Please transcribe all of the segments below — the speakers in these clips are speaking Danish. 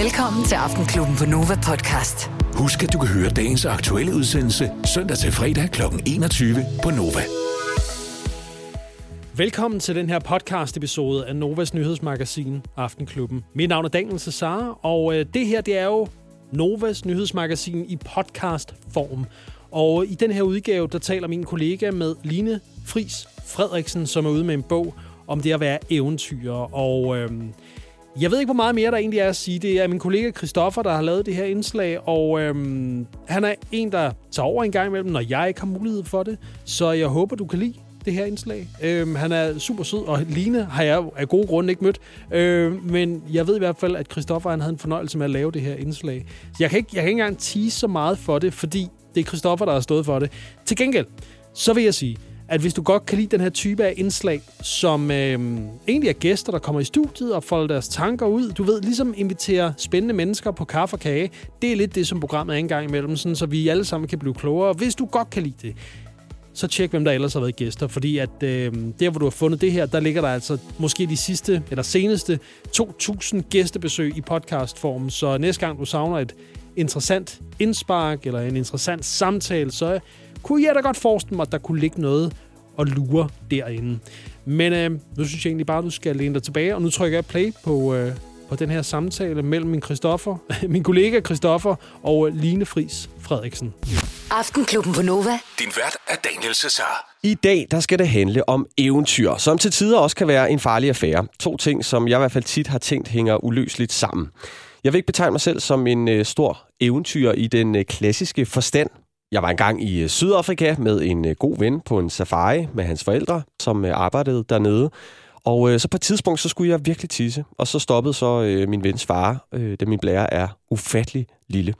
Velkommen til Aftenklubben på Nova Podcast. Husk, at du kan høre dagens aktuelle udsendelse søndag til fredag kl. 21 på Nova. Velkommen til den her podcast-episode af Novas nyhedsmagasin Aftenklubben. Mit navn er Daniel Cesar, og det her det er jo Novas nyhedsmagasin i podcastform. Og i den her udgave, der taler min kollega med Line Friis Frederiksen, som er ude med en bog om det at være eventyrer. Og jeg ved ikke, hvor meget mere der egentlig er at sige. Det er min kollega Christoffer, der har lavet det her indslag, og han er en, der tager over en gang imellem, når jeg ikke har mulighed for det. Så jeg håber, du kan lide det her indslag. Han er super sød, og Line har jeg af gode grunde ikke mødt. Men jeg ved i hvert fald, at Christoffer han havde en fornøjelse med at lave det her indslag. Så jeg kan ikke engang tease så meget for det, fordi det er Christoffer, der har stået for det. Til gengæld, så vil jeg sige, at hvis du godt kan lide den her type af indslag, som egentlig er gæster, der kommer i studiet og folder deres tanker ud, du ved, ligesom invitere spændende mennesker på kaffe og kage, det er lidt det, som programmet er en gang imellem, sådan, så vi alle sammen kan blive klogere. Hvis du godt kan lide det, så tjek, hvem der ellers har været gæster, fordi at der, hvor du har fundet det her, der ligger der altså måske de sidste, eller seneste 2.000 gæstebesøg i podcastform, så næste gang du savner et interessant indspark eller en interessant samtale, så kunne jeg da godt forestille mig, at der kunne ligge noget og lure derinde. Men nu synes jeg egentlig bare, at du skal læne dig tilbage, og nu trykker jeg play på den her samtale mellem min kollega Christoffer og Line Friis Frederiksen. Aftenklubben på Nova. Din vært er Daniel Cesar. I dag der skal det handle om eventyr, som til tider også kan være en farlig affære. 2 ting, som jeg i hvert fald tit har tænkt hænger uløseligt sammen. Jeg vil ikke betegne mig selv som en stor eventyr i den klassiske forstand. Jeg var engang i Sydafrika med en god ven på en safari med hans forældre, som arbejdede dernede. Og så på et tidspunkt, så skulle jeg virkelig tisse. Og så stoppede så min vens far, da min blære er ufattelig lille.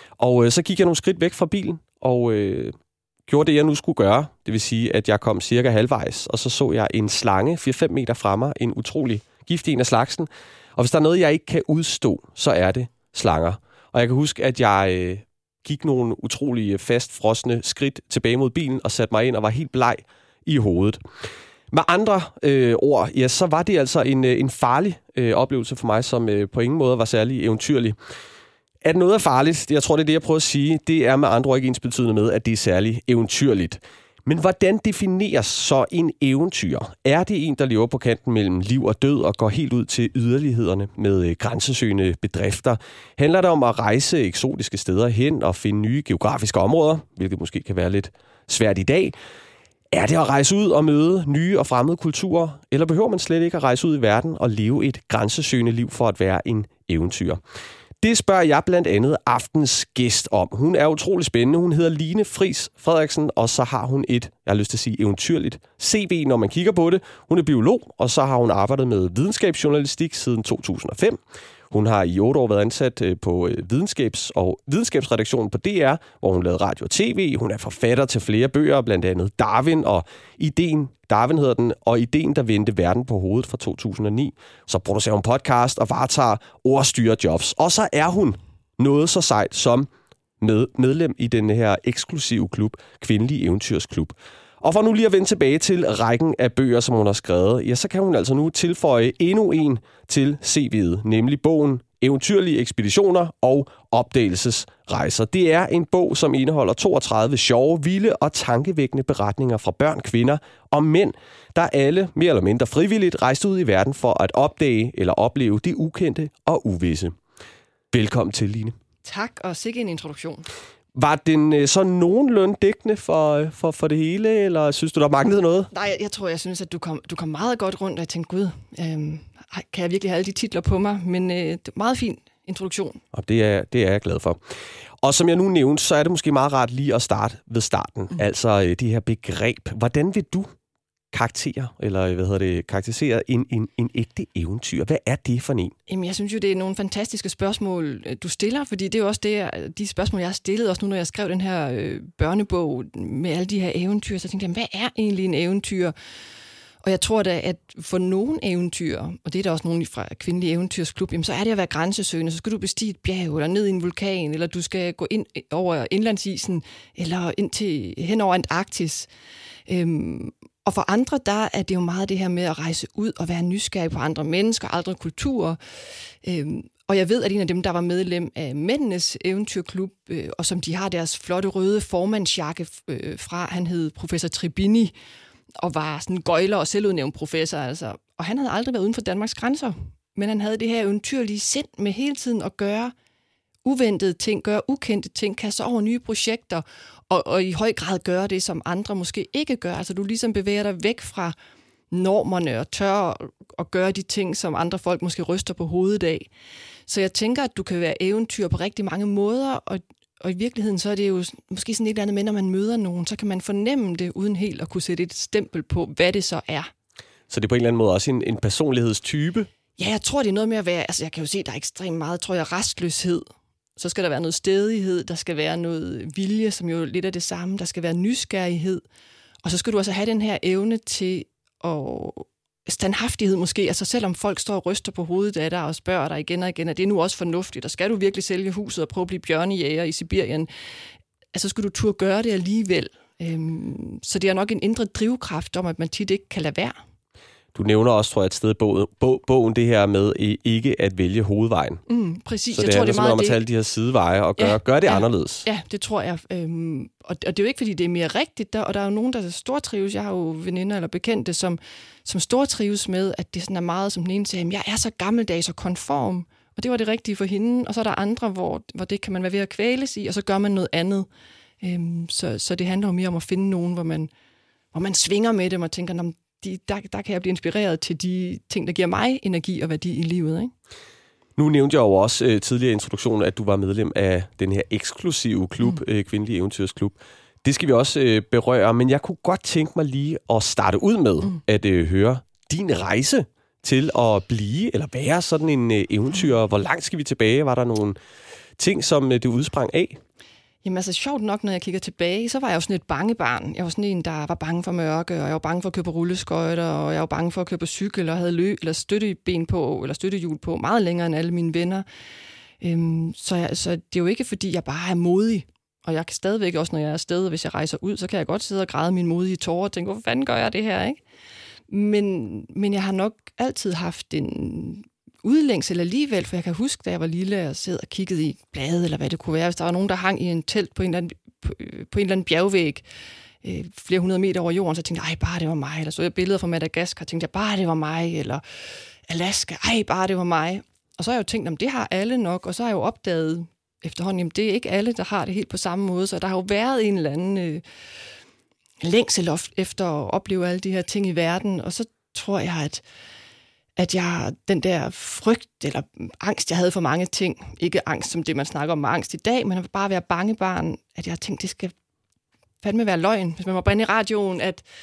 Og så gik jeg nogle skridt væk fra bilen og gjorde det, jeg nu skulle gøre. Det vil sige, at jeg kom cirka halvvejs, og så jeg en slange 4-5 meter fra mig. En utrolig giftig en af slagsen. Og hvis der er noget, jeg ikke kan udstå, så er det slanger. Og jeg kan huske, at jeg gik nogle utrolige fastfrosne skridt tilbage mod bilen og satte mig ind og var helt bleg i hovedet. Med andre ord, ja, så var det altså en farlig oplevelse for mig, som på ingen måde var særlig eventyrlig. At noget er farligt, jeg tror, det er det, jeg prøver at sige, det er med andre ord ikke ensbetydende med, at det er særlig eventyrligt. Men hvordan defineres så en eventyr? Er det en, der lever på kanten mellem liv og død og går helt ud til yderlighederne med grænsesøgende bedrifter? Handler det om at rejse eksotiske steder hen og finde nye geografiske områder, hvilket måske kan være lidt svært i dag? Er det at rejse ud og møde nye og fremmede kulturer? Eller behøver man slet ikke at rejse ud i verden og leve et grænsesøgende liv for at være en eventyr? Det spørger jeg blandt andet aftens gæst om. Hun er utrolig spændende. Hun hedder Line Friis Frederiksen, og så har hun et, jeg har lyst til at sige, eventyrligt CV, når man kigger på det. Hun er biolog, og så har hun arbejdet med videnskabsjournalistik siden 2005. Hun har i 8 år været ansat på videnskabsredaktionen på DR, hvor hun lavede radio og tv. Hun er forfatter til flere bøger, blandt andet Darwin og Darwin hedder den, og Ideen, der vendte verden på hovedet fra 2009. Så producerer hun podcast og varetager ordstyrerjobs. Og så er hun noget så sejt som medlem i den her eksklusive klub, Kvindelige Eventyrsklub. Og for nu lige at vende tilbage til rækken af bøger, som hun har skrevet, ja, så kan hun altså nu tilføje endnu en til CV'et, nemlig bogen Eventyrlige ekspeditioner og opdagelsesrejser. Det er en bog, som indeholder 32 sjove, vilde og tankevækkende beretninger fra børn, kvinder og mænd, der alle mere eller mindre frivilligt rejste ud i verden for at opdage eller opleve det ukendte og uvisse. Velkommen til, Line. Tak, og sikke en introduktion. Var den så nogenlunde dækkende for det hele, eller synes du, der manglede noget? Nej, jeg synes, at du kom meget godt rundt, og jeg tænkte, gud, kan jeg virkelig have alle de titler på mig? Men det er meget fin introduktion. Og det er jeg glad for. Og som jeg nu nævnte, så er det måske meget rart lige at starte ved starten. Altså det her begreb. Hvordan vil du karakterisere en ægte eventyr? Hvad er det for en? Jamen, jeg synes jo, det er nogle fantastiske spørgsmål, du stiller, fordi det er jo også de spørgsmål, jeg har stillet, også nu, når jeg skrev den her børnebog med alle de her eventyr, så tænkte jeg, hvad er egentlig en eventyr? Og jeg tror da, at for nogle eventyr, og det er der også nogen fra Kvindelige Eventyrsklub, jamen, så er det at være grænsesøgende. Så skal du bestige et bjerg, eller ned i en vulkan, eller du skal gå ind over indlandsisen, eller hen over Antarktis. Og for andre, der er det jo meget det her med at rejse ud og være nysgerrig på andre mennesker, andre kulturer. Og jeg ved, at en af dem, der var medlem af Mændenes Eventyrklub, og som de har deres flotte røde formandsjakke fra, han hed professor Tribini, og var sådan en gøjler og selvudnævnt professor. Altså. Og han havde aldrig været uden for Danmarks grænser, men han havde det her eventyrlige sind med hele tiden at gøre uventede ting, gøre ukendte ting, kaste over nye projekter, og i høj grad gøre det, som andre måske ikke gør. Altså du ligesom bevæger dig væk fra normerne og tør at gøre de ting, som andre folk måske ryster på hovedet af. Så jeg tænker, at du kan være eventyr på rigtig mange måder, og i virkeligheden så er det jo måske sådan et eller andet med, når man møder nogen, så kan man fornemme det, uden helt at kunne sætte et stempel på, hvad det så er. Så det er på en eller anden måde også en personlighedstype? Ja, jeg tror, det er noget med at være, altså jeg kan jo se, der er ekstremt meget, tror jeg, rastløshed. Så skal der være noget stædighed, der skal være noget vilje, som jo lidt af det samme, der skal være nysgerrighed, og så skal du altså have den her evne til og standhaftighed måske, altså selvom folk står og ryster på hovedet af dig og spørger dig igen og igen, at det er nu også fornuftigt, og skal du virkelig sælge huset og prøve at blive bjørnejæger i Sibirien, altså skal du turde gøre det alligevel. Så det er nok en indre drivkraft om, at man tit ikke kan lade være. Du nævner også, tror jeg, et sted i bogen det her med ikke at vælge hovedvejen. Præcis. Så det er meget om at tage de her sideveje og gøre det anderledes. Ja, det tror jeg. Og det er jo ikke, fordi det er mere rigtigt, og der er jo nogen, der stortrives. Jeg har jo veninder eller bekendte, som stortrives med, at det sådan er meget, som den ene siger, jeg er så gammeldags og konform, og det var det rigtige for hende. Og så er der andre, hvor det kan man være ved at kvæles i, og så gør man noget andet. Så det handler jo mere om at finde nogen, hvor man svinger med dem og tænker, der kan jeg blive inspireret til de ting, der giver mig energi og værdi i livet, ikke? Nu nævnte jeg jo også tidligere i introduktionen, at du var medlem af den her eksklusive klub, Kvindelige Eventyrsklub. Det skal vi også berøre, men jeg kunne godt tænke mig lige at starte ud med at høre din rejse til at blive eller være sådan en eventyr. Hvor langt skal vi tilbage? Var der nogle ting, som det udsprang af? Jamen altså, sjovt nok, når jeg kigger tilbage, så var jeg jo sådan et bangebarn. Jeg var sådan en, der var bange for mørke, og jeg var bange for at køre på rulleskøjter, og jeg var bange for at køre på cykel, og havde eller støtteben på, eller støttehjul på, meget længere end alle mine venner. Så det er jo ikke, fordi jeg bare er modig. Og jeg kan stadigvæk også, når jeg er afsted, hvis jeg rejser ud, så kan jeg godt sidde og græde mine modige tårer og tænke, hvorfor fanden gør jeg det her, ikke? Men jeg har nok altid haft en udlængsel alligevel, for jeg kan huske, da jeg var lille og sad og kiggede i blade, eller hvad det kunne være, hvis der var nogen, der hang i en telt på en eller anden bjergvæg, flere hundrede meter over jorden, så tænkte jeg, bare det var mig, eller så jeg billeder fra Madagaskar, tænkte jeg, bare det var mig, eller Alaska, bare det var mig. Og så har jeg jo tænkt, om det har alle nok, og så har jeg jo opdaget efterhånden, jamen det er ikke alle, der har det helt på samme måde, så der har jo været en eller anden længsel efter at opleve alle de her ting i verden, og så tror jeg, at jeg, den der frygt eller angst, jeg havde for mange ting, ikke angst som det, man snakker om med angst i dag, men at bare være bangebarn, at jeg tænkte, det skal fandme være løgn. Hvis man var brændt i radioen,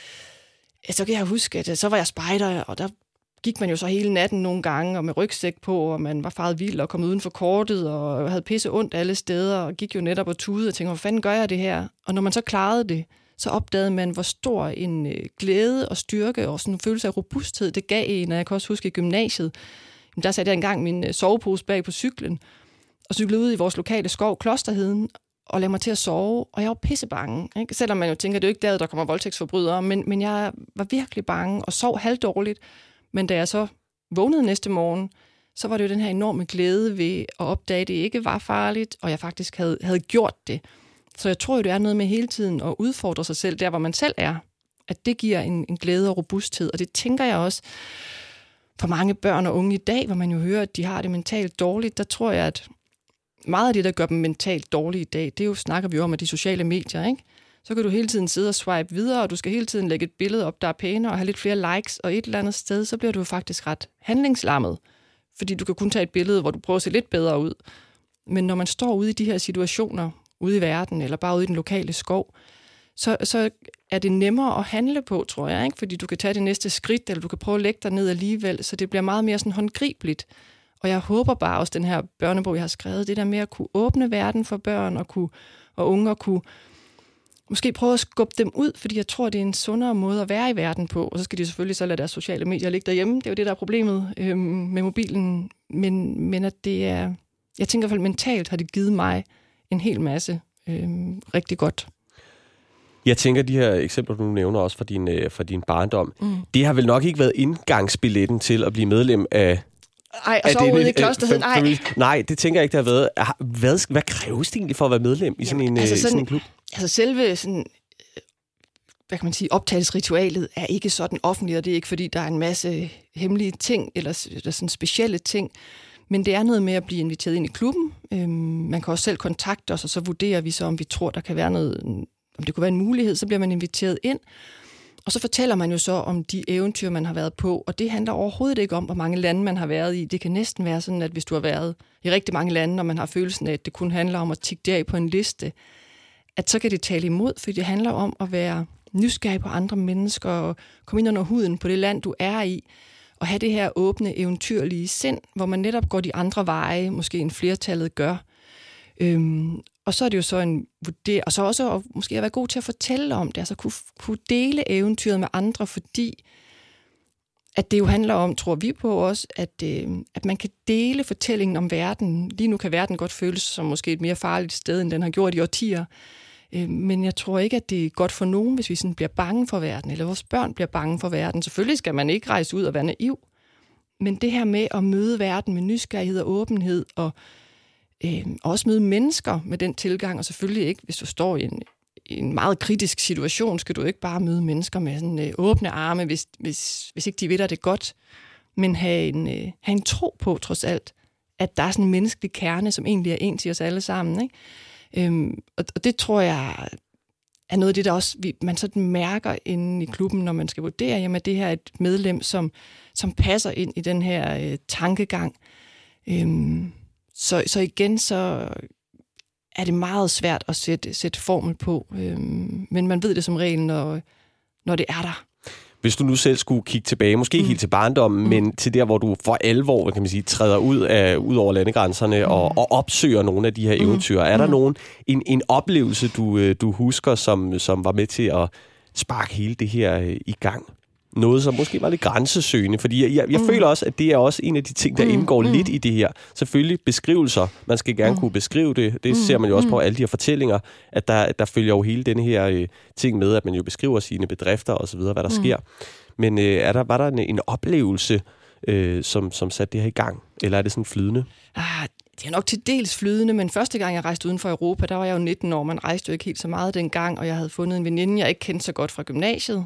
så kan jeg huske, at så var jeg spejder, og der gik man jo så hele natten nogle gange, og med rygsæk på, og man var faret vild og kom uden for kortet, og havde pisse ondt alle steder, og gik jo netop og tudede og tænkte, hvor fanden gør jeg det her? Og når man så klarede det, så opdagede man, hvor stor en glæde og styrke og sådan en følelse af robusthed det gav en. Og jeg kan også huske i gymnasiet, der satte jeg engang min sovepose bag på cyklen, og cyklede ud i vores lokale skov, Klosterheden, og lagde mig til at sove, og jeg var pissebange. Ikke? Selvom man jo tænker, at det er jo ikke der kommer voldtægtsforbrydere, men jeg var virkelig bange og sov halvdårligt. Men da jeg så vågnede næste morgen, så var det jo den her enorme glæde ved at opdage, at det ikke var farligt, og jeg faktisk havde gjort det. Så jeg tror jo, det er noget med hele tiden at udfordre sig selv, der hvor man selv er. At det giver en glæde og robusthed, og det tænker jeg også for mange børn og unge i dag, hvor man jo hører, at de har det mentalt dårligt. Der tror jeg, at meget af det, der gør dem mentalt dårlige i dag, det er jo, snakker vi om, at de sociale medier, ikke? Så kan du hele tiden sidde og swipe videre, og du skal hele tiden lægge et billede op, der er pænere, og have lidt flere likes, og et eller andet sted, så bliver du faktisk ret handlingslammet. Fordi du kan kun tage et billede, hvor du prøver at se lidt bedre ud. Men når man står ude i de her situationer, ude i verden, eller bare ude i den lokale skov, så er det nemmere at handle på, tror jeg, ikke? Fordi du kan tage det næste skridt, eller du kan prøve at lægge dig ned alligevel, så det bliver meget mere sådan håndgribeligt. Og jeg håber bare også, den her børnebog, jeg har skrevet, det der med at kunne åbne verden for børn og unge, og kunne måske prøve at skubbe dem ud, fordi jeg tror, det er en sundere måde at være i verden på. Og så skal de selvfølgelig så lade deres sociale medier ligge derhjemme. Det er jo det, der er problemet med mobilen. Men at det er, jeg tænker i hvert fald mentalt har det givet mig en hel masse rigtig godt. Jeg tænker, de her eksempler, du nævner også fra din barndom, det har vel nok ikke været indgangsbilletten til at blive medlem af Nej, og så ude i klosterheden. Nej, det tænker jeg ikke, det har været. Hvad kræves det egentlig for at være medlem i sådan en klub? Altså selve sådan, hvad kan man sige, optagelsesritualet er ikke sådan offentligt, og det er ikke, fordi der er en masse hemmelige ting, eller sådan specielle ting, men det er noget med at blive inviteret ind i klubben. Man kan også selv kontakte os, og så vurderer vi så, om vi tror, der kan være noget, om det kunne være en mulighed, så bliver man inviteret ind. Og så fortæller man jo så om de eventyr, man har været på, og det handler overhovedet ikke om, hvor mange lande man har været i. Det kan næsten være sådan, at hvis du har været i rigtig mange lande, og man har følelsen af, at det kun handler om at tikke det af på en liste, at så kan det tale imod, fordi det handler om at være nysgerrig på andre mennesker, og komme ind under huden på det land, du er i, og have det her åbne, eventyrlige sind, hvor man netop går de andre veje, måske en flertallet gør. Og så er det jo så en vurdering, og så også at måske at være god til at fortælle om det, altså kunne dele eventyret med andre, fordi at det jo handler om, tror vi på også, at man kan dele fortællingen om verden. Lige nu kan verden godt føles som måske et mere farligt sted, end den har gjort i årtier. Men jeg tror ikke, at det er godt for nogen, hvis vi sådan bliver bange for verden, eller vores børn bliver bange for verden. Selvfølgelig skal man ikke rejse ud og være naiv, men det her med at møde verden med nysgerrighed og åbenhed, og også møde mennesker med den tilgang, og selvfølgelig ikke, hvis du står i en meget kritisk situation, skal du ikke bare møde mennesker med sådan åbne arme, hvis ikke de ved dig det godt, men have en tro på, trods alt, at der er sådan en menneskelig kerne, som egentlig er en til os alle sammen, ikke? Og det tror jeg er noget af det, der også man sådan mærker inde i klubben, når man skal vurdere, jamen det her er et medlem, som passer ind i den her tankegang. Så igen, så er det meget svært at sætte formel på, men man ved det som regel, når det er der. Hvis du nu selv skulle kigge tilbage, måske ikke helt til barndommen, men til der, hvor du for alvor, kan man sige, træder ud over landegrænserne og opsøger nogle af de her eventyr. Er der en oplevelse, du husker, som var med til at sparke hele det her i gang? Noget, som måske var lidt grænsesøgende, fordi jeg føler også, at det er også en af de ting, der indgår lidt i det her. Selvfølgelig beskrivelser. Man skal gerne kunne beskrive det. Det ser man jo også på alle de her fortællinger, at der følger jo hele denne her ting med, at man jo beskriver sine bedrifter og så videre, hvad der sker. Men var der en oplevelse, som satte det her i gang? Eller er det sådan flydende? Det er nok til dels flydende, men første gang, jeg rejste uden for Europa, der var jeg jo 19 år. Man rejste jo ikke helt så meget dengang, og jeg havde fundet en veninde, jeg ikke kendte så godt fra gymnasiet.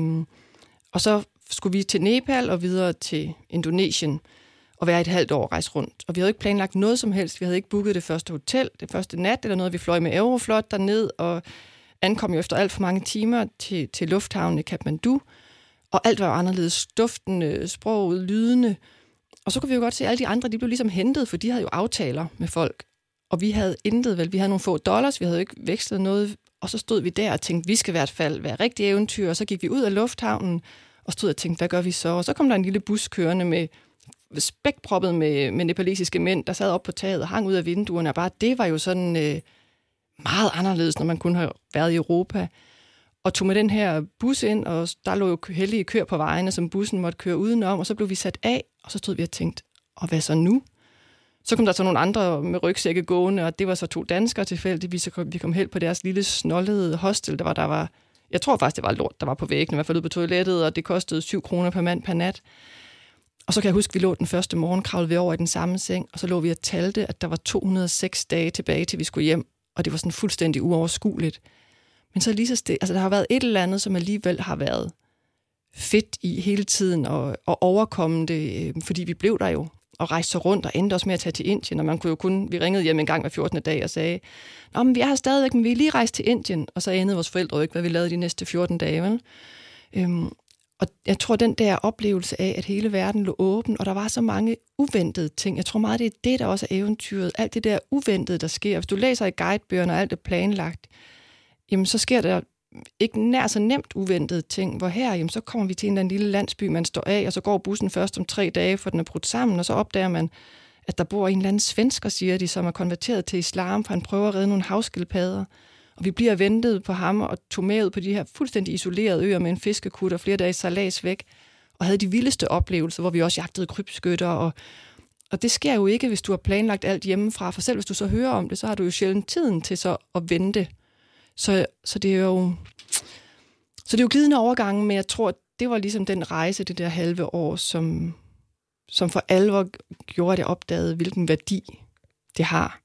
Og så skulle vi til Nepal og videre til Indonesien og være et halvt år rejse rundt. Og vi havde ikke planlagt noget som helst. Vi havde ikke booket det første hotel, det første nat eller noget. Vi fløj med Aeroflot derned og ankom jo efter alt for mange timer til lufthavnen i Kathmandu. Og alt var anderledes, duftende, sproget, lydende. Og så kunne vi jo godt se, at alle de andre, de blev ligesom hentet, for de havde jo aftaler med folk. Og vi havde intet, vel? Vi havde nogle få dollars, vi havde jo ikke vekslet noget. Og så stod vi der og tænkte, vi skal i hvert fald være rigtig eventyr. Og så gik vi ud af lufthavnen og stod og tænkte, hvad gør vi så? Og så kom der en lille bus kørende med spækproppet med nepalesiske mænd, der sad op på taget og hang ud af vinduerne. Og bare det var jo sådan meget anderledes, når man kun har været i Europa. Og tog med den her bus ind, og der lå jo heldige køer på vejene, som bussen måtte køre udenom. Og så blev vi sat af, og så stod vi og tænkte, og hvad så nu? Så kom der så nogle andre med rygsække gående, og det var så 2 danskere tilfældigvis, så vi kom helt på deres lille snollede hostel, der var, jeg tror faktisk, det var lort, der var på væggen, i hvert fald ude på toilettet, og det kostede 7 kroner per mand per nat. Og så kan jeg huske, vi lå den første morgen, kravlede vi over i den samme seng, og så lå vi og talte, at der var 206 dage tilbage, til vi skulle hjem, og det var sådan fuldstændig uoverskueligt. Men så lige så altså der har været et eller andet, som alligevel har været fedt i hele tiden, og overkomme det, fordi vi blev der jo, og rejste så rundt og endte også med at tage til Indien, og man kunne jo vi ringede hjem en gang hver 14. dag og sagde, nå, men vi er her stadigvæk, men vi er lige rejst til Indien, og så anede vores forældre jo ikke, hvad vi lavede de næste 14 dage, vel? Og jeg tror, den der oplevelse af, at hele verden lå åben, og der var så mange uventede ting, jeg tror meget, det er det, der også er eventyret, alt det der uventede, der sker. Hvis du læser i guidebøgerne, og alt er planlagt, jamen så sker der ikke nær så nemt uventede ting, hvor her, jamen, så kommer vi til en eller anden lille landsby, man står af, og så går bussen først om 3 dage, for den er brudt sammen, og så opdager man, at der bor en eller anden svensker, siger de, som er konverteret til islam, for han prøver at redde nogle havskildpadder. Og vi bliver ventet på ham og tog med ud på de her fuldstændig isolerede øer med en fiskekutter flere dage sejlads væk, og havde de vildeste oplevelser, hvor vi også jagtede krybskytter. Og det sker jo ikke, hvis du har planlagt alt hjemmefra, for selv hvis du så hører om det, så har du jo sjældent tiden til så at vente. Så det er jo glidende overgange, men jeg tror, det var ligesom den rejse, det der halve år, som som for alvor gjorde, at jeg opdagede, hvilken værdi det har.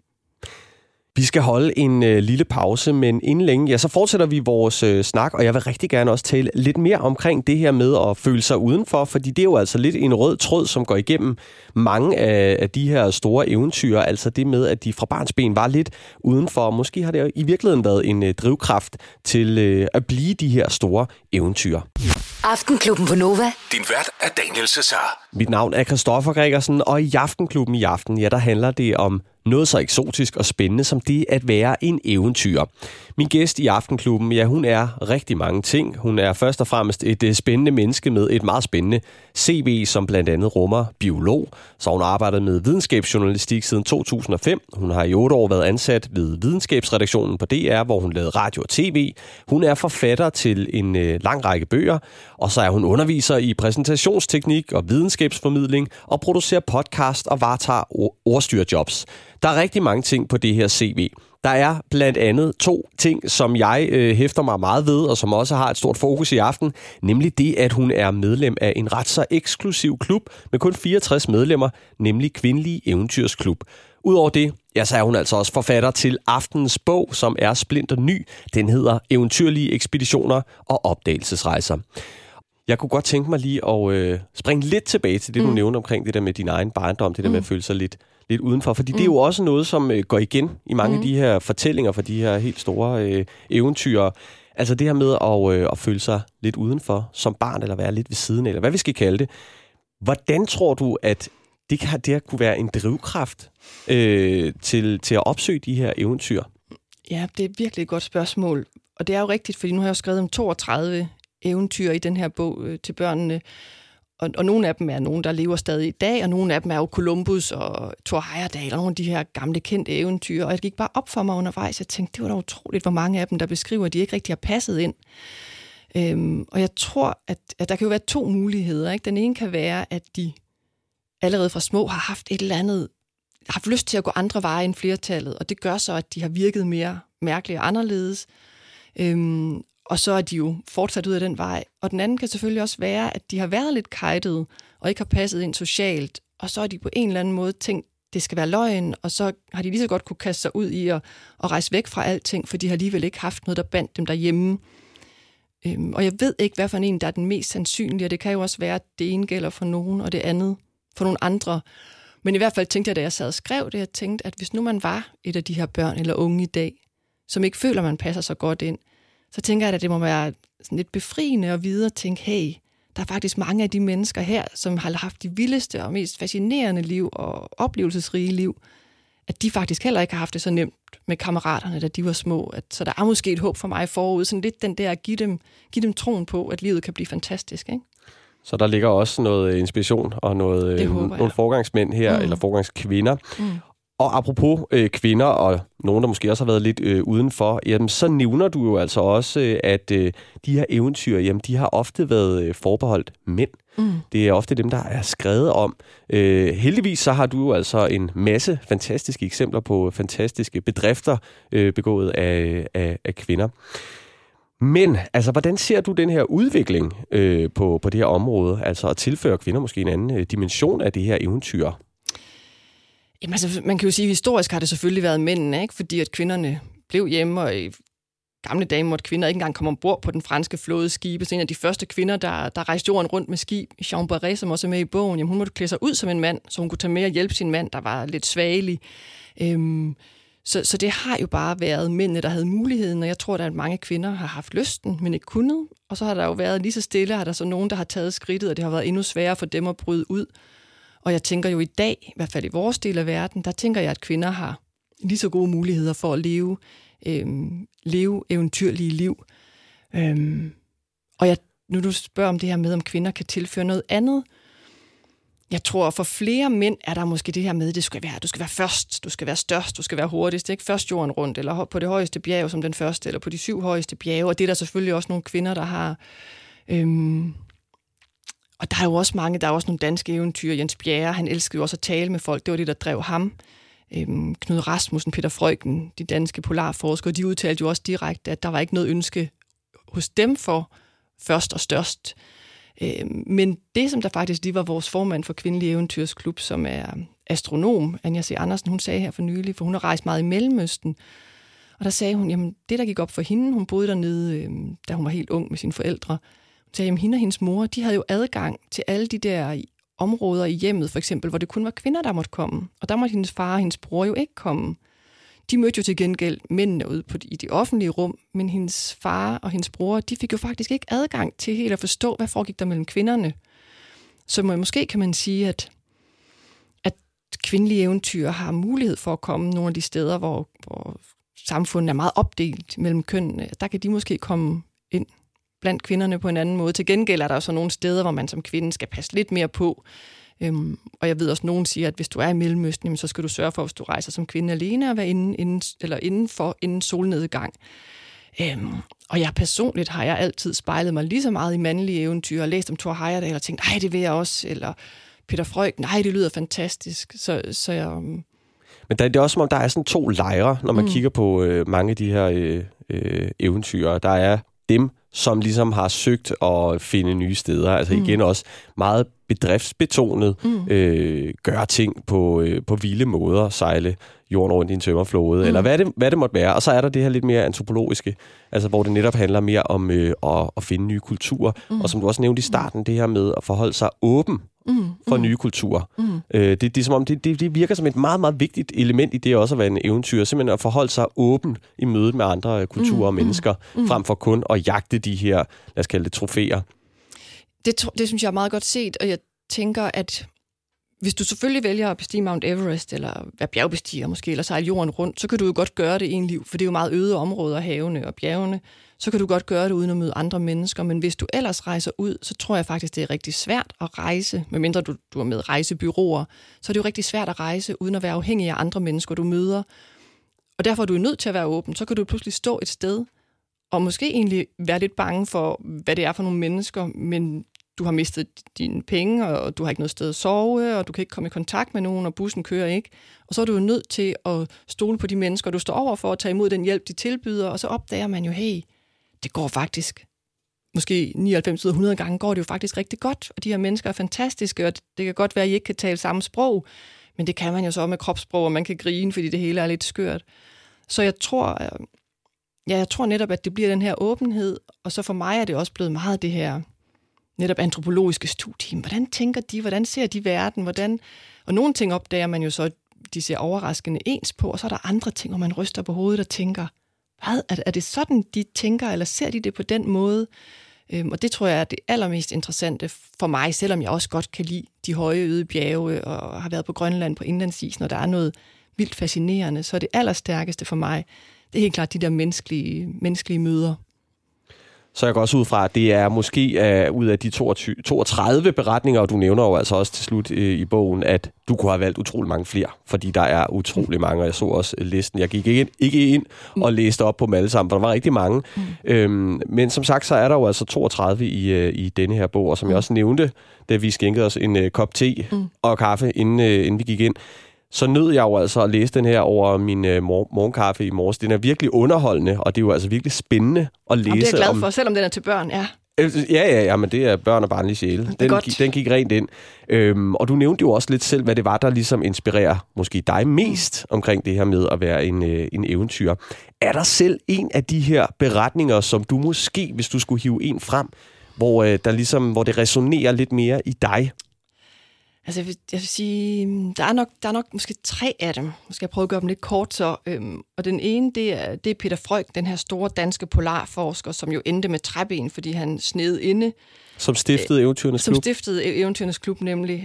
Vi skal holde en lille pause, men inden længe, så fortsætter vi vores snak, og jeg vil rigtig gerne også tale lidt mere omkring det her med at føle sig udenfor, fordi det er jo altså lidt en rød tråd, som går igennem mange af de her store eventyr, altså det med, at de fra barnsben var lidt udenfor, og måske har det i virkeligheden været en drivkraft til at blive de her store eventyr. Aftenklubben på Nova. Din vært er Daniel Cesar. Mit navn er Christoffer Gregersen, og i Aftenklubben i aften, der handler det om noget så eksotisk og spændende som det at være en eventyr. Min gæst i Aftenklubben, hun er rigtig mange ting. Hun er først og fremmest et spændende menneske med et meget spændende CV, som blandt andet rummer biolog. Så hun har arbejdet med videnskabsjournalistik siden 2005. Hun har i 8 år været ansat ved videnskabsredaktionen på DR, hvor hun lavede radio og tv. Hun er forfatter til en lang række bøger, og så er hun underviser i præsentationsteknik og videnskabsformidling og producerer podcast og varetager ordstyrjobs. Der er rigtig mange ting på det her CV. Der er blandt andet 2 ting, som jeg hæfter mig meget ved, og som også har et stort fokus i aften, nemlig det, at hun er medlem af en ret så eksklusiv klub med kun 64 medlemmer, nemlig Kvindelige Eventyrsklub. Udover det, så er hun altså også forfatter til aftenens bog, som er splinter ny. Den hedder Eventyrlige ekspeditioner og opdagelsesrejser. Jeg kunne godt tænke mig lige at springe lidt tilbage til det, du nævnte omkring det der med din egen barndom, det der med at føle sig lidt udenfor, fordi det er jo også noget, som går igen i mange af de her fortællinger for de her helt store eventyr. Altså det her med at føle sig lidt udenfor som barn, eller være lidt ved siden af, eller hvad vi skal kalde det. Hvordan tror du, at det her kunne være en drivkraft til at opsøge de her eventyr? Ja, det er virkelig et godt spørgsmål. Og det er jo rigtigt, fordi nu har jeg jo skrevet om 32 eventyr i den her bog til børnene. Og nogle af dem er nogen, der lever stadig i dag, og nogle af dem er jo Columbus og Thor Heyerdahl, og nogle af de her gamle kendte eventyr. Og jeg gik bare op for mig undervejs. Jeg tænkte, det var da utroligt, hvor mange af dem, der beskriver, at de ikke rigtig har passet ind. Og jeg tror, at der kan jo være 2 muligheder. Ikke? Den ene kan være, at de allerede fra små har haft et eller andet, har haft lyst til at gå andre veje end flertallet, og det gør så, at de har virket mere mærkeligt og anderledes. Og så er de jo fortsat ud af den vej. Og den anden kan selvfølgelig også være, at de har været lidt kajtede og ikke har passet ind socialt, og så er de på en eller anden måde tænkt, det skal være løgn, og så har de lige så godt kunne kaste sig ud i at rejse væk fra alting, for de har alligevel ikke haft noget, der bandt dem derhjemme. Og jeg ved ikke, hvad for en, der er den mest sandsynlige, og det kan jo også være, at det ene gælder for nogen, og det andet for nogle andre. Men i hvert fald tænkte jeg, da jeg sad og skrev det, jeg tænkte, at hvis nu man var et af de her børn eller unge i dag, som ikke føler, man passer så godt ind, så tænker jeg, at det må være sådan lidt befriende at vide og tænke, hey, der er faktisk mange af de mennesker her, som har haft de vildeste og mest fascinerende liv og oplevelsesrige liv, at de faktisk heller ikke har haft det så nemt med kammeraterne, da de var små. Så der er måske et håb for mig forud, sådan lidt den der at give dem troen på, at livet kan blive fantastisk, ikke? Så der ligger også noget inspiration og nogle forgangsmænd her, eller forgangskvinder. Og apropos kvinder, og nogen, der måske også har været lidt udenfor, jamen, så nævner du jo altså også, at de her eventyr, jamen, de har ofte været forbeholdt mænd. Det er ofte dem, der er skrevet om. Heldigvis så har du jo altså en masse fantastiske eksempler på fantastiske bedrifter begået af kvinder. Men altså, hvordan ser du den her udvikling på det her område? Altså at tilføre kvinder måske en anden dimension af det her eventyr? Jamen altså, man kan jo sige, at historisk har det selvfølgelig været mændene, ikke? Fordi at kvinderne blev hjemme, og i gamle dage måtte kvinder ikke engang komme ombord på den franske flådeskibe. Så en af de første kvinder, der rejste jorden rundt med skib, Jean Barré, som også er med i bogen, jamen, hun måtte klæde sig ud som en mand, så hun kunne tage med og hjælpe sin mand, der var lidt svagelig. Så det har jo bare været mændene, der havde muligheden, og jeg tror, at mange kvinder har haft lysten, men ikke kunnet. Og så har der jo været lige så stille, har der så nogen, der har taget skridtet, og det har været endnu sværere for dem at bryde ud. Og jeg tænker jo i dag, i hvert fald i vores del af verden, der tænker jeg, at kvinder har lige så gode muligheder for at leve eventyrlige liv. Og nu du spørger om det her med, om kvinder kan tilføre noget andet. Jeg tror, for flere mænd er der måske det her med, at du skal være først, du skal være størst, du skal være hurtigst. Ikke først jorden rundt, eller på det højeste bjerg som den første, eller på de 7 højeste bjerge. Og det er der selvfølgelig også nogle kvinder, der har. Og der er jo også mange, der er også nogle danske eventyr. Jens Bjerre, han elskede jo også at tale med folk. Det var det, der drev ham. Knud Rasmussen, Peter Freuchen, de danske polarforskere, de udtalte jo også direkte, at der var ikke noget ønske hos dem for først og størst. Men det, som der faktisk lige var vores formand for Kvindelig Eventyrsklub, som er astronom, Anja C. Andersen, hun sagde her for nylig, for hun har rejst meget i Mellemøsten, og der sagde hun, jamen det, der gik op for hende, hun boede dernede, da hun var helt ung med sine forældre, hun sagde, jamen hende og hendes mor, de havde jo adgang til alle de der områder i hjemmet, for eksempel, hvor det kun var kvinder, der måtte komme. Og der måtte hendes far og hendes bror jo ikke komme. De mødte jo til gengæld mændene ude i de offentlige rum, men hendes far og hendes bror, de fik jo faktisk ikke adgang til helt at forstå, hvad foregik der mellem kvinderne. Så måske kan man sige, at kvindelige eventyr har mulighed for at komme nogle af de steder, hvor samfundet er meget opdelt mellem kønnene. Der kan de måske komme ind blandt kvinderne på en anden måde. Til gengæld er der også nogle steder, hvor man som kvinde skal passe lidt mere på. Og jeg ved også, at nogen siger, at hvis du er i Mellemøsten, så skal du sørge for, hvis du rejser som kvinde alene, at være inden solnedgang. Og jeg personligt har jeg altid spejlet mig lige så meget i mandlige eventyr, og læst om Thor Heyerdahl og tænkt, det vil jeg også, eller Peter Frøk, det lyder fantastisk. Så jeg... Men det er også som om, der er sådan 2 lejre, når man kigger på mange af de her eventyr. Der er dem, som ligesom har søgt at finde nye steder. Altså igen også meget bedriftsbetonet, gøre ting på vilde måder, sejle jorden rundt i en tømmerflåde, eller hvad det måtte være. Og så er der det her lidt mere antropologiske, altså hvor det netop handler mere om at finde nye kulturer. Og som du også nævnte i starten, det her med at forholde sig åben for nye kulturer. Det er som om, det virker som et meget, meget vigtigt element i det også at være en eventyr. Simpelthen at forholde sig åben i mødet med andre kulturer og mennesker, frem for kun at jagte de her, lad os kalde det, trofæer. Det synes jeg er meget godt set, og jeg tænker, at hvis du selvfølgelig vælger at bestige Mount Everest, eller være bjergbestiger måske, eller sejle jorden rundt, så kan du jo godt gøre det i en liv, for det er jo meget øde områder, havene og bjergene. Så kan du godt gøre det uden at møde andre mennesker, men hvis du ellers rejser ud, så tror jeg faktisk, det er rigtig svært at rejse, medmindre du er med rejsebyråer, så er det jo rigtig svært at rejse, uden at være afhængig af andre mennesker, du møder. Og derfor er du nødt til at være åben. Så kan du pludselig stå et sted, og måske egentlig være lidt bange for, hvad det er for nogle mennesker, men du har mistet dine penge, og du har ikke noget sted at sove, og du kan ikke komme i kontakt med nogen, og bussen kører ikke. Og så er du jo nødt til at stole på de mennesker, du står over for at tage imod den hjælp, de tilbyder, og så opdager man jo, hey, det går faktisk. Måske 99 ud af 100 gange går det jo faktisk rigtig godt, og de her mennesker er fantastiske, og det kan godt være, at I ikke kan tale samme sprog, men det kan man jo så med kropssprog, og man kan grine, fordi det hele er lidt skørt. Så jeg tror netop, at det bliver den her åbenhed, og så for mig er det også blevet meget det her netop antropologiske studie. Hvordan tænker de? Hvordan ser de verden? Og nogle ting opdager man jo så, de ser overraskende ens på, og så er der andre ting, hvor man ryster på hovedet og tænker, hvad? Er det sådan, de tænker, eller ser de det på den måde? Og det tror jeg er det allermest interessante for mig, selvom jeg også godt kan lide de høje øde bjerge, og har været på Grønland på indlandsisen, og der er noget vildt fascinerende. Så det allerstærkeste for mig, det er helt klart de der menneskelige møder. Så jeg går også ud fra, at det er måske ud af de 32 beretninger, og du nævner jo altså også til slut i bogen, at du kunne have valgt utrolig mange flere, fordi der er utrolig mange, og jeg så også listen. Jeg gik ikke ind og læste op på dem alle sammen, for der var rigtig mange. Men som sagt, så er der jo altså 32 i denne her bog, og som jeg også nævnte, da vi skænkede os en kop te og kaffe, inden vi gik ind, så nød jeg jo altså at læse den her over min morgenkaffe i morges. Den er virkelig underholdende, og det er jo altså virkelig spændende at læse. Og det er jeg glad for, selvom den er til børn, ja. Ja, men det er børn og barnlige sjæle. Den gik rent ind. Og du nævnte jo også lidt selv, hvad det var, der ligesom inspirerer måske dig mest omkring det her med at være en eventyr. Er der selv en af de her beretninger, som du måske, hvis du skulle hive en frem, hvor det resonerer lidt mere i dig? Altså, jeg vil sige, der er nok måske 3 af dem. Nu skal jeg prøve at gøre dem lidt kort så. Og den ene, det er Peter Frøk, den her store danske polarforsker, som jo endte med træben, fordi han sned inde. Som stiftede Eventyrernes Klub? Som stiftede Eventyrernes Klub, nemlig.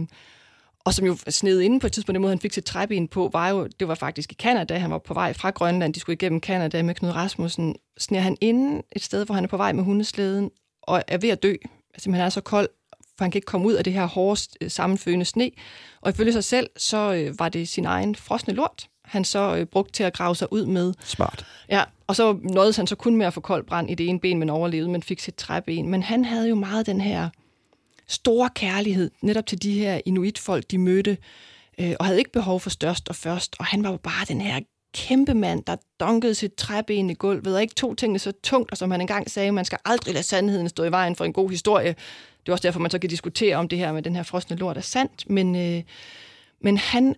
Og som jo sned inde på et tidspunkt, den måde, han fik sit træben på, det var faktisk i Canada. Han var på vej fra Grønland, de skulle igennem Canada med Knud Rasmussen. Sner han inde et sted, hvor han er på vej med hundeslæden, og er ved at dø. Altså, han er så kold, for han kan ikke komme ud af det her hårde, sammenføgende sne. Og ifølge sig selv, så var det sin egen frosne lort, han så brugte til at grave sig ud med. Smart. Ja, og så nåede han så kun med at få kold brand i det ene ben, men overlevede, men fik sit træben. Men han havde jo meget den her store kærlighed, netop til de her inuitfolk, de mødte, og havde ikke behov for størst og først. Og han var jo bare den her kæmpe mand, der dunkede sit træben i gulvet, og ikke tog tingene så tungt, og som han engang sagde, man skal aldrig lade sandheden stå i vejen for en god historie. Det er også derfor, man så kan diskutere om det her med den her frosne lort er sandt. Men han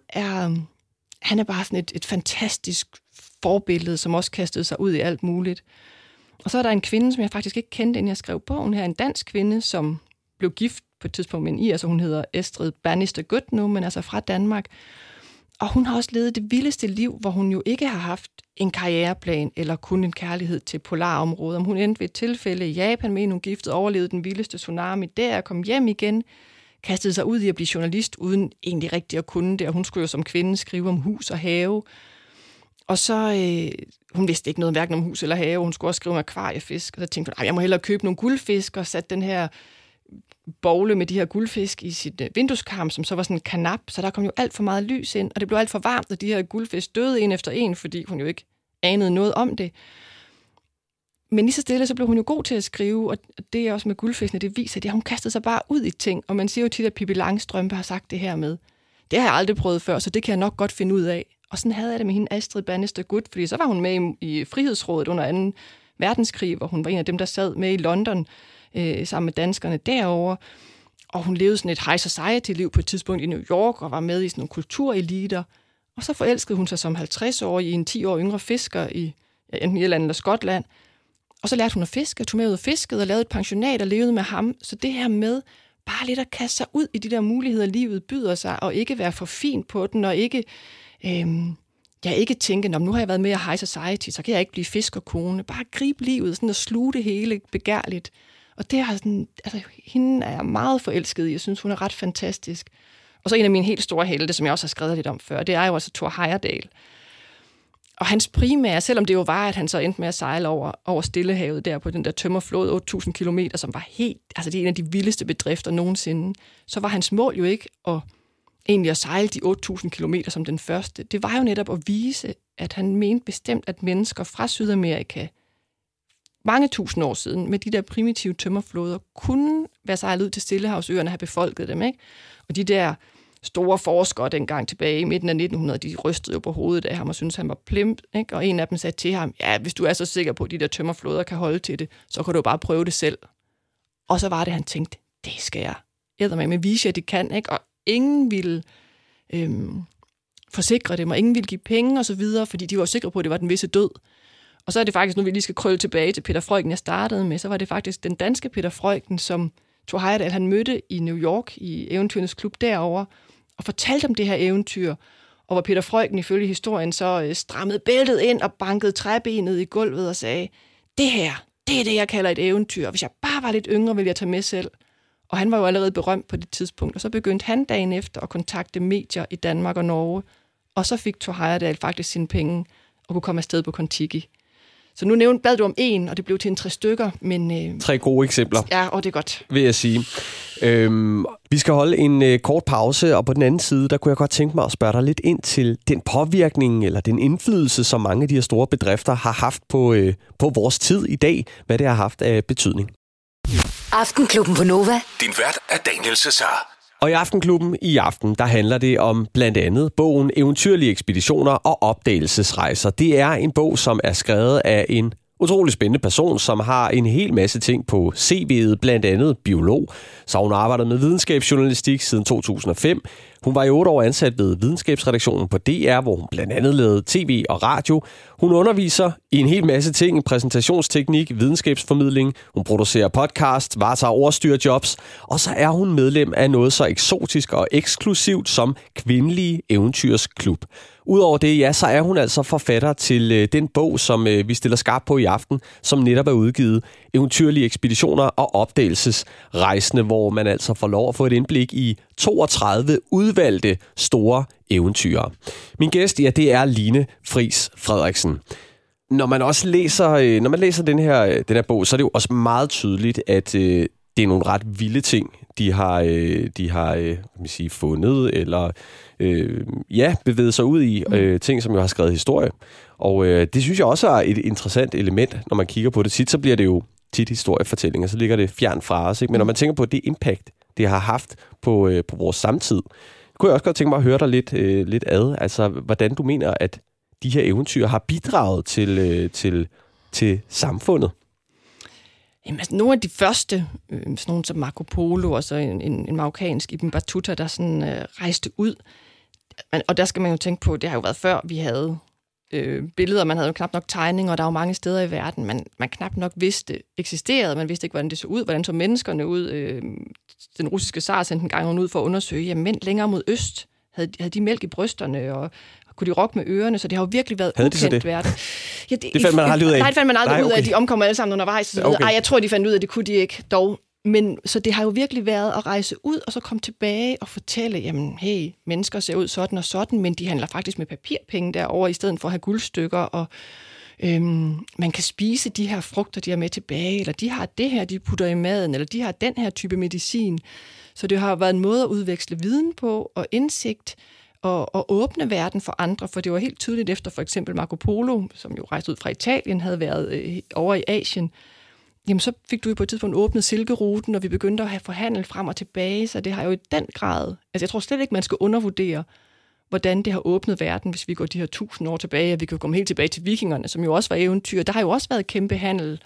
er bare sådan et fantastisk forbillede, som også kastede sig ud i alt muligt. Og så er der en kvinde, som jeg faktisk ikke kendte, inden jeg skrev bogen her. En dansk kvinde, som blev gift på et tidspunkt med en ir, så hun hedder Estrid Bannister Good nu, men altså fra Danmark. Og hun har også levet det vildeste liv, hvor hun jo ikke har haft en karriereplan eller kun en kærlighed til polarområder. Hun endte ved et tilfælde i Japan med, hun giftede, overlevede den vildeste tsunami der, kom hjem igen, kastede sig ud i at blive journalist, uden egentlig rigtig at kunne det, og hun skulle jo som kvinde skrive om hus og have. Og så, hun vidste ikke noget hverken om hus eller have, hun skulle også skrive om akvariefisk, og så tænkte hun, jeg må hellere købe nogle guldfisk, og satte den her bogle med de her guldfisk i sit vindueskarm, som så var sådan en kanap, så der kom jo alt for meget lys ind, og det blev alt for varmt, og de her guldfisk døde en efter en, fordi hun jo ikke anede noget om det. Men lige så stille, så blev hun jo god til at skrive, og det er også med guldfiskene, det viser, at hun kastede sig bare ud i ting, og man siger jo tit, at Pippi Langstrømpe har sagt det her med, det har jeg aldrig prøvet før, så det kan jeg nok godt finde ud af. Og sådan havde jeg det med hende Astrid Bannister Good, fordi så var hun med i Frihedsrådet under 2. verdenskrig, hvor hun var en af dem, der sad med i London, sammen med danskerne derovre. Og hun levede sådan et high society-liv på et tidspunkt i New York, og var med i sådan nogle kultureliter. Og så forelskede hun sig som 50-årig i en 10 år yngre fisker i enten Irland eller Skotland. Og så lærte hun at fiske, tog med ud og fiskede og lavede et pensionat og levede med ham. Så det her med bare lidt at kaste sig ud i de der muligheder, livet byder sig, og ikke være for fin på den, og ikke, ikke tænke, nu har jeg været med i high society, så kan jeg ikke blive fiskerkone. Bare gribe livet, sådan at sluge det hele begærligt. Og det har sådan, hende er jeg meget forelsket i. Jeg synes, hun er ret fantastisk. Og så en af mine helt store helte, som jeg også har skrevet lidt om før, det er jo altså Thor Heyerdahl. Og hans primære, selvom det jo var, at han så endte med at sejle over Stillehavet der på den der tømmerflod, 8.000 kilometer, som var helt, det er en af de vildeste bedrifter nogensinde, så var hans mål jo ikke at sejle de 8.000 kilometer som den første. Det var jo netop at vise, at han mente bestemt, at mennesker fra Sydamerika mange tusind år siden, med de der primitive tømmerfloder, kunne være sejlet ud til Stillehavsøerne og have befolket dem, ikke? Og de der store forskere dengang tilbage i midten af 1900, de rystede jo på hovedet af ham og syntes, han var plimt, ikke? Og en af dem sagde til ham, hvis du er så sikker på, at de der tømmerfloder kan holde til det, så kan du bare prøve det selv. Og så var det, han tænkte, det skal jeg eddermame vise, at de kan, ikke? Og ingen ville forsikre dem, og ingen ville give penge og så videre, fordi de var sikre på, at det var den visse død. Og så er det faktisk, nu vi lige skal krølle tilbage til Peter Freuchen, jeg startede med, så var det faktisk den danske Peter Freuchen, som Thor Heyerdahl, han mødte i New York i Eventyrernes Klub derovre, og fortalte om det her eventyr, og hvor Peter Freuchen ifølge historien så strammede bæltet ind og bankede træbenet i gulvet og sagde, det her, det er det, jeg kalder et eventyr. Hvis jeg bare var lidt yngre, ville jeg tage med selv. Og han var jo allerede berømt på det tidspunkt, og så begyndte han dagen efter at kontakte medier i Danmark og Norge, og så fik Thor Heyerdahl faktisk sine penge og kunne komme afsted på Kon-Tiki. Så nu bad du om en, og det blev til 3 stykker, men 3 gode eksempler. Ja, og det er godt. Vil jeg sige. Vi skal holde en kort pause, og på den anden side, der kunne jeg godt tænke mig at spørge dig lidt ind til den påvirkning eller den indflydelse, som mange af de her store bedrifter har haft på vores tid i dag. Hvad det har haft af betydning. Aftenklubben på Nova. Din vært er Daniel Cesar. Og i Aftenklubben i aften, der handler det om blandt andet bogen Eventyrlige ekspeditioner og opdagelsesrejser. Det er en bog, som er skrevet af en utrolig spændende person, som har en hel masse ting på CV'et, blandt andet biolog. Så hun har arbejdet med videnskabsjournalistik siden 2005. Hun var i 8 år ansat ved videnskabsredaktionen på DR, hvor hun blandt andet lavede tv og radio. Hun underviser i en hel masse ting, præsentationsteknik, videnskabsformidling. Hun producerer podcast, varetager overstyrjobs, og så er hun medlem af noget så eksotisk og eksklusivt som Kvindelige Eventyrs Klub. Udover det, ja, så er hun altså forfatter til den bog, som vi stiller skarp på i aften, som netop er udgivet, Eventyrlige ekspeditioner og opdagelsesrejsende, hvor man altså får lov at få et indblik i 32 udvalgte store eventyr. Min gæst, ja, det er Line Friis Frederiksen. Når man læser den her bog, så er det jo også meget tydeligt, at det er nogle ret vilde ting, de har fundet eller bevæget sig ud i, ting, som jo har skrevet historie. Og det synes jeg også er et interessant element, når man kigger på det. Tit så bliver det jo historiefortællinger, så ligger det fjern fra os, ikke? Men når man tænker på det impact, det har haft på vores samtid, kunne jeg også godt tænke mig at høre dig lidt ad. Altså, hvordan du mener, at de her eventyr har bidraget til samfundet? Jamen, altså, nogle af de første, sådan nogle som Marco Polo og så en marokkansk Ibn Battuta, der sådan rejste ud. Og der skal man jo tænke på, det har jo været før, vi havde billeder, man havde jo knap nok tegninger, og der er jo mange steder i verden, man knap nok vidste eksisterede, man vidste ikke, hvordan det så ud, hvordan så menneskerne ud. Den russiske zar sendte en gang ud for at undersøge, jamen mænd længere mod øst, havde de mælk i brysterne, og kunne de rokke med ørerne, så det har jo virkelig været ukendt verden. Ja, det fandt man aldrig ud af. Nej, det fandt man aldrig ud af, de omkommer alle sammen undervejs. Okay. Jeg tror, de fandt ud af, det kunne de ikke dog. Men så det har jo virkelig været at rejse ud, og så komme tilbage og fortælle, jamen hey, mennesker ser ud sådan og sådan, men de handler faktisk med papirpenge derovre, i stedet for at have guldstykker, og man kan spise de her frugter, de har med tilbage, eller de har det her, de putter i maden, eller de har den her type medicin. Så det har været en måde at udveksle viden på, og indsigt, og åbne verden for andre, for det var helt tydeligt efter for eksempel Marco Polo, som jo rejste ud fra Italien, havde været over i Asien. Jamen så fik du jo på et tidspunkt åbnet silkeruten, og vi begyndte at have forhandlet frem og tilbage, så det har jo i den grad, altså jeg tror slet ikke, man skal undervurdere, hvordan det har åbnet verden, hvis vi går de her 1000 år tilbage, og vi kan komme helt tilbage til vikingerne, som jo også var eventyr. Der har jo også været kæmpe handel,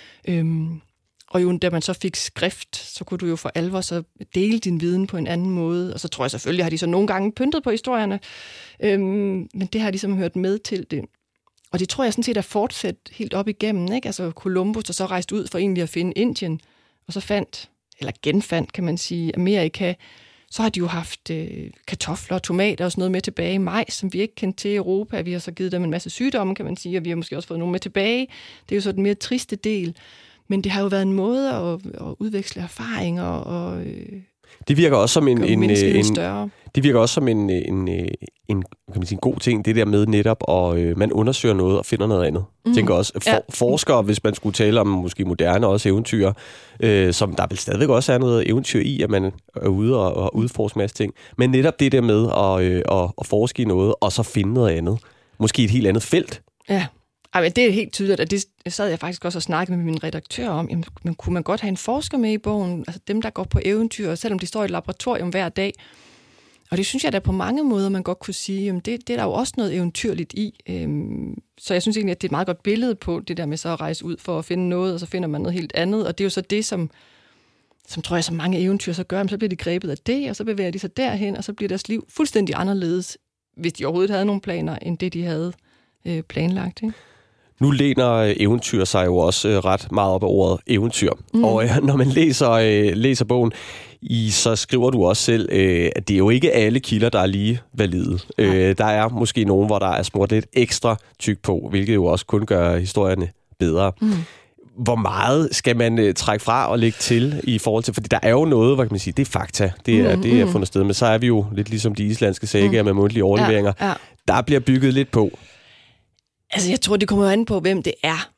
og jo da man så fik skrift, så kunne du jo for alvor så dele din viden på en anden måde, og så tror jeg selvfølgelig, har de så nogle gange pyntet på historierne, men det har de ligesom hørt med til det. Og det tror jeg sådan set er fortsat helt op igennem, ikke? Altså Columbus, der så rejste ud for egentlig at finde Indien, og så genfandt, kan man sige, Amerika. Så har de jo haft kartofler, tomater og sådan noget med tilbage, majs, som vi ikke kendte til i Europa. Vi har så givet dem en masse sygdomme, kan man sige, og vi har måske også fået nogle med tilbage. Det er jo så den mere triste del. Men det har jo været en måde at udveksle erfaringer og det virker også som det virker også som en kan man sige, en god ting, det der med netop, og man undersøger noget og finder noget andet. Jeg tænker også, forskere, hvis man skulle tale om måske moderne også eventyr, som der vil stadigvæk også er noget eventyr i, at man er ude og udforske masse ting. Men netop det der med at forske i noget, og så finde noget andet. Måske et helt andet felt. Ja. Ej, men det er helt tydeligt, og det sad jeg faktisk også og snakkede med min redaktør om. Jamen, kunne man godt have en forsker med i bogen? Altså dem, der går på eventyr, selvom de står i et laboratorium hver dag. Og det synes jeg da på mange måder, man godt kunne sige, jamen det er der jo også noget eventyrligt i. Så jeg synes egentlig, at det er et meget godt billede på det der med så at rejse ud for at finde noget, og så finder man noget helt andet. Og det er jo så det, som tror jeg, så mange eventyr så gør. Jamen, så bliver de grebet af det, og så bevæger de sig derhen, og så bliver deres liv fuldstændig anderledes, hvis de overhovedet havde nogle planer, end det de havde planlagt, ikke? Nu læner eventyr sig jo også ret meget op af ordet eventyr. Og når man læser bogen, så skriver du også selv, at det er jo ikke alle kilder, der er lige valide. Der er måske nogen, hvor der er smurt lidt ekstra tyk på, hvilket jo også kun gør historierne bedre. Hvor meget skal man trække fra og lægge til i forhold til, fordi der er jo noget, hvad kan man sige, det er fakta, det er fundet sted, men så er vi jo lidt ligesom de islandske sagaer med mundtlige overleveringer. Ja. Der bliver bygget lidt på. Altså, jeg tror, det kommer an på, hvem det er.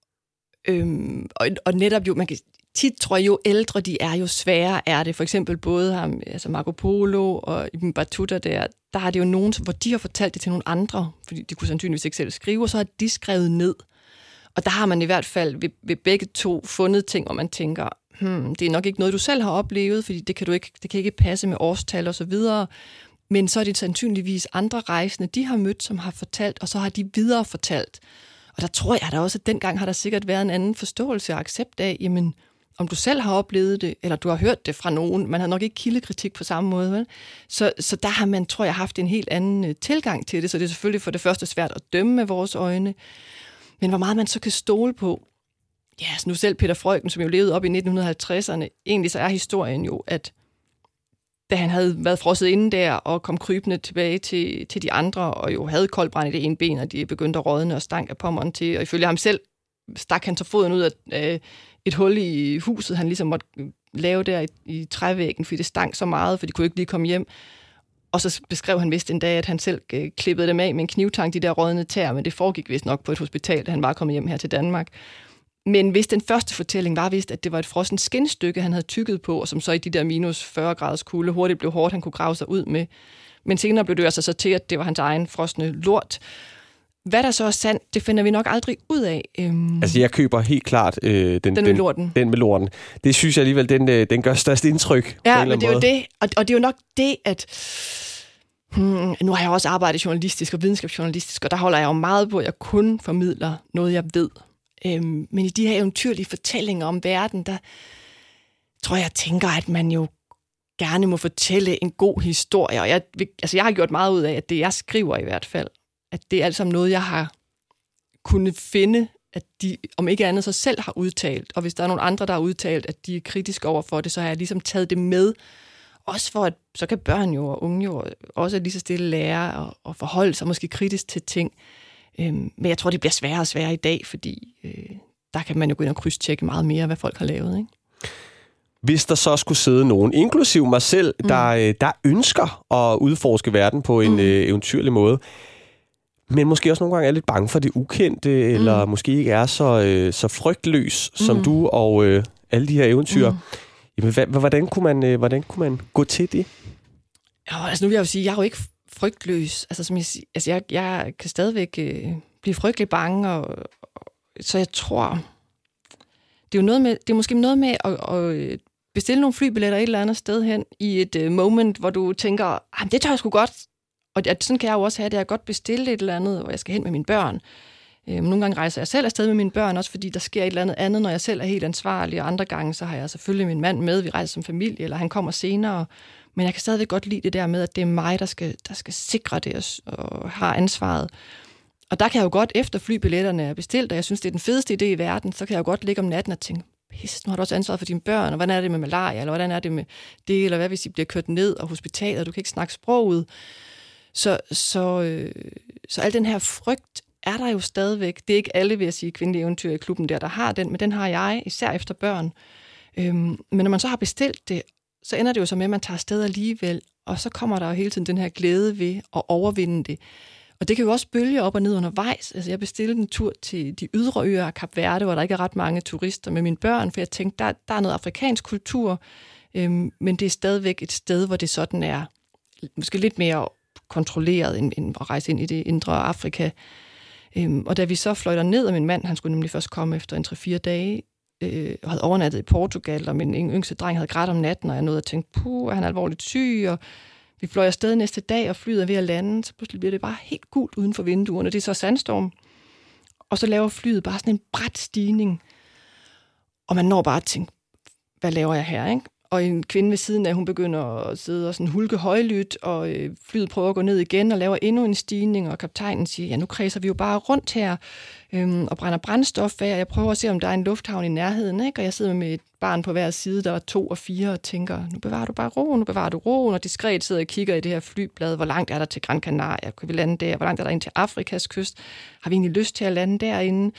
Og netop jo, man kan tit tror jeg, jo ældre de er, jo sværere er det. For eksempel både ham, altså Marco Polo og Ibn Battuta der har det jo nogen, hvor de har fortalt det til nogle andre, fordi de kunne sandsynligvis ikke selv skrive, og så har de skrevet ned. Og der har man i hvert fald ved begge to fundet ting, hvor man tænker, det er nok ikke noget, du selv har oplevet, fordi det kan ikke passe med årstal og så videre. Men så er det sandsynligvis andre rejsende, de har mødt, som har fortalt, og så har de videre fortalt. Og der tror jeg da også, at dengang har der sikkert været en anden forståelse og accept af, jamen, om du selv har oplevet det, eller du har hørt det fra nogen. Man har nok ikke kildekritik på samme måde, vel? Så der har man, tror jeg, haft en helt anden tilgang til det, så det er selvfølgelig for det første svært at dømme med vores øjne. Men hvor meget man så kan stole på. Ja, så nu selv Peter Freuchen, som jo levede op i 1950'erne, egentlig så er historien jo, at da han havde været frosset inde der og kom krybende tilbage til de andre, og jo havde koldbrand i det ene ben, og de begyndte at rådne og stank af pommeren til, og ifølge ham selv stak han så foden ud af et hul i huset, han ligesom måtte lave der i trævæggen, fordi det stank så meget, for de kunne ikke lige komme hjem. Og så beskrev han vist en dag, at han selv klippede dem af med en knivtang, de der rådne tæer, men det foregik vist nok på et hospital, da han var kommet hjem her til Danmark. Men hvis den første fortælling var vist, at det var et frossent skinstykke, han havde tykket på, og som så i de der minus 40 graders kulde hurtigt blev hårdt, han kunne grave sig ud med. Men senere blev det altså så til, at det var hans egen frosne lort. Hvad der så er sandt, det finder vi nok aldrig ud af. Altså, jeg køber helt klart den med lorten. Den med lorten. Det synes jeg alligevel, den gør størst indtryk. Ja, men det er jo det. Og det er jo nok det, at nu har jeg også arbejdet journalistisk og videnskabsjournalistisk, og der holder jeg jo meget på, at jeg kun formidler noget, jeg ved. Men i de her eventyrlige fortællinger om verden, der tror jeg tænker, at man jo gerne må fortælle en god historie. Og jeg har gjort meget ud af, at det jeg skriver i hvert fald, at det er alt sammen noget, jeg har kunnet finde, at de, om ikke andet, så selv har udtalt. Og hvis der er nogle andre, der har udtalt, at de er kritiske over for det, så har jeg ligesom taget det med. Også for, at så kan børn jo og unge jo også lige så stille lære og forholde sig måske kritisk til ting. Men jeg tror, det bliver sværere og sværere i dag, fordi der kan man jo gå ind og krydstjekke meget mere, hvad folk har lavet, ikke? Hvis der så skulle sidde nogen, inklusiv mig selv, der ønsker at udforske verden på en eventyrlig måde, men måske også nogle gange er lidt bange for det ukendte, eller måske ikke er så frygtløs som du og alle de her eventyr. Jamen, hvordan kunne man gå til det? Ja, altså nu vil jeg jo sige, jeg er jo ikke frygtløs. Altså som jeg kan stadigvæk blive frygtelig bange, og så jeg tror, det er måske noget med at bestille nogle flybilletter et eller andet sted hen i et moment, hvor du tænker, det tør jeg sgu godt. Og sådan kan jeg jo også have det. Jeg kan godt bestille et eller andet, hvor jeg skal hen med mine børn. Nogle gange rejser jeg selv afsted med mine børn, også fordi der sker et eller andet, når jeg selv er helt ansvarlig. Og andre gange, så har jeg selvfølgelig min mand med. Vi rejser som familie, eller han kommer senere. Men jeg kan stadigvæk godt lide det der med, at det er mig, der skal sikre det og har ansvaret. Og der kan jeg jo godt, efter flybilletterne er bestilt, og jeg synes, det er den fedeste idé i verden, så kan jeg jo godt ligge om natten og tænke, nu har du også ansvaret for dine børn, og hvordan er det med malaria, eller hvordan er det med det, eller hvad hvis I bliver kørt ned og hospitalet, og du kan ikke snakke sproget. Så al den her frygt er der jo stadigvæk. Det er ikke alle, vil jeg sige, kvindelige eventyr i klubben der har den, men den har jeg, især efter børn. Men når man så har bestilt det, så ender det jo så med, at man tager afsted alligevel, og så kommer der jo hele tiden den her glæde ved at overvinde det. Og det kan jo også bølge op og ned undervejs. Altså jeg bestilte en tur til de ydre øer af Kap Verde, hvor der ikke er ret mange turister med mine børn, for jeg tænkte, der er noget afrikansk kultur, men det er stadigvæk et sted, hvor det sådan er måske lidt mere kontrolleret, end at rejse ind i det indre Afrika. Og da vi så fløj ned, og min mand, han skulle nemlig først komme efter en 3-4 dage, og havde overnattet i Portugal, og min yngste dreng havde grædt om natten, og jeg nåede at tænke, han er alvorligt syg, og vi fløj afsted næste dag, og flyet er ved at lande, så pludselig bliver det bare helt gult uden for vinduerne. Det er så sandstorm. Og så laver flyet bare sådan en brat stigning, og man når bare at tænke, hvad laver jeg her, ikke? Og en kvinde ved siden af, hun begynder at sidde og sådan hulke højlydt, og flyet prøver at gå ned igen og laver endnu en stigning, og kaptajnen siger, ja, nu kredser vi jo bare rundt her og brænder brændstof af, og jeg prøver at se, om der er en lufthavn i nærheden, ikke? Og jeg sidder med et barn på hver side, der var 2 og 4, og tænker, nu bevarer du bare roen, og diskret sidder og kigger i det her flyblad, hvor langt er der til Gran Canaria, kan vi lande der, hvor langt er der ind til Afrikas kyst, har vi egentlig lyst til at lande derinde?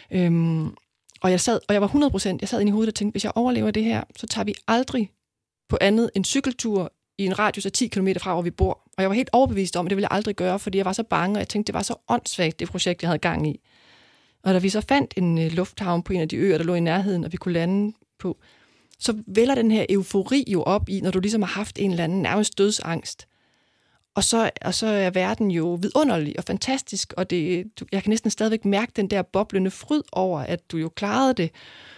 Og jeg var 100%, jeg sad inde i hovedet og tænkte, hvis jeg overlever det her, så tager vi aldrig på andet en cykeltur i en radius af 10 km fra, hvor vi bor. Og jeg var helt overbevist om, at det ville jeg aldrig gøre, fordi jeg var så bange, og jeg tænkte, det var så åndssvagt, det projekt, jeg havde gang i. Og da vi så fandt en lufthavn på en af de øer, der lå i nærheden, og vi kunne lande på, så vælger den her eufori jo op i, når du ligesom har haft en eller anden nærmest dødsangst. Og så er verden jo vidunderlig og fantastisk, og jeg kan næsten stadigvæk mærke den der boblende fryd over, at du jo klarede det.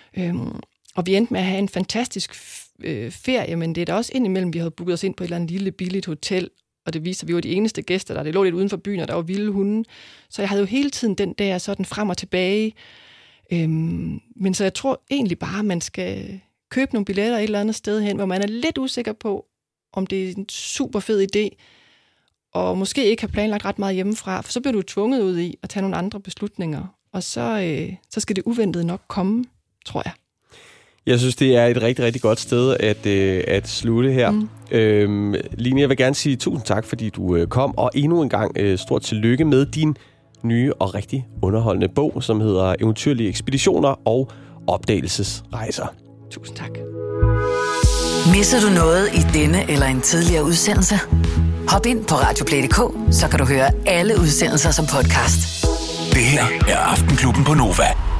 Og vi endte med at have en fantastisk ferie, men det er da også indimellem, vi havde booket os ind på et eller andet lille billigt hotel, og det viste, at vi var de eneste gæster der. Det lå lidt uden for byen, og der var vilde hunde. Så jeg havde jo hele tiden den der sådan frem og tilbage. Men så jeg tror egentlig bare, at man skal købe nogle billetter et eller andet sted hen, hvor man er lidt usikker på, om det er en super fed idé, og måske ikke har planlagt ret meget hjemmefra, for så bliver du tvunget ud i at tage nogle andre beslutninger. Og så skal det uventede nok komme, tror jeg. Jeg synes, det er et rigtig, rigtig godt sted at slutte her. Line, jeg vil gerne sige tusind tak, fordi du kom, og endnu en gang stort tillykke med din nye og rigtig underholdende bog, som hedder Eventyrlige ekspeditioner og opdagelsesrejser. Tusind tak. Misser du noget i denne eller en tidligere udsendelse? Hop ind på radioplay.dk, så kan du høre alle udsendelser som podcast. Det her er Aftenklubben på Nova.